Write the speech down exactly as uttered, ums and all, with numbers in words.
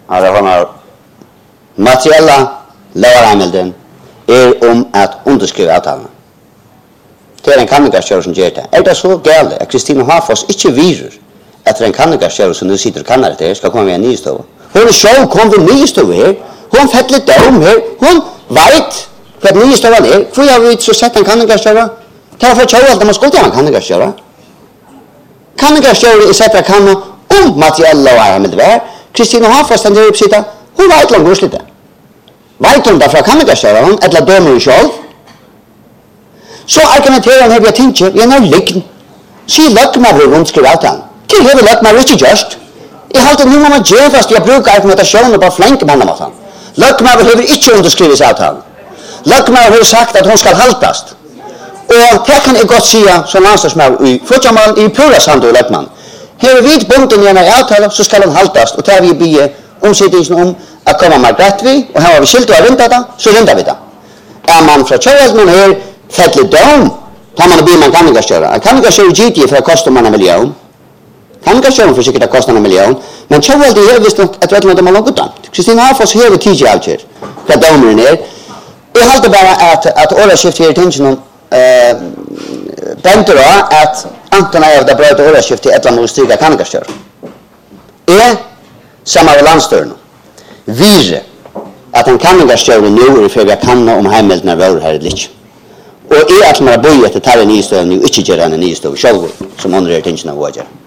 Altså, han har materiella lovarheimilden er om at underskrive avtalen. Det er en kandidatkjører som gjør det. Er det så galt at Kristina Hafors ikke viser at en kandidatkjører som nu sitter og kanner det her skal komme med en ny stove? Hun selv kom ved nye stove her. Hun fettler dom her. Hun vet hva den nye stoven er. Hvor har vi så sett en kandidatkjører? Det er for tjøret at man skulle ha en kandidatkjører. Kandidatkjører er sett av kanna om materiell lovarheimilden er. Kristina Hafors den der oppsitter. Hun vet langt hvor slitt det. Vet hun derfor kandidatkjører hun, eller dømer hun selv? Så argumenterer han her ved tinget, jeg er liggen. Sier løkmaver rundt skriver avtalen. Til hele løkmaver ikke gjørst. Jeg halte nu må man gjøre fast til å bruke argumentasjonen på flenke mannemåten. Løkmaver har ikke underskrivet avtalen. Løkmaver har sagt at hun skal haltast. Og det kan jeg godt si som landslagsmaver i fortsammalen i pura sandu løkman. Her er vidt bunden i en avtale, så skal hun haltast, og tar vi bygge omsittingen om at komme med rett vi, og her har vi skilt og rinda det, så rinda vi det. Er man fra tjøvelden her fettlig dom, tar man å bli med en kandidatkjører. En kandidatkjører G T for å koste man en million. Kandidatkjøren for sikkert å koste en million, men tjøvelden her visst nok at vet man det man har gått dømt. Kristina Hafors her er tidlig avkjør, hva domeren er. Jeg halte bare at, at årskift her i tingene uh, benter også at Anton er av det brøyde årskift til et eller annet stryk av kandidatkjører. Jeg, sammen med landstøren, viser at en kandidatkjører nå er for vi kan om heimeldene er våre her i litt. Og jeg er som har bøyet til å ta en ny støvn og ikke gjøre en ny støvn selv, som andre er tingene av å gjøre.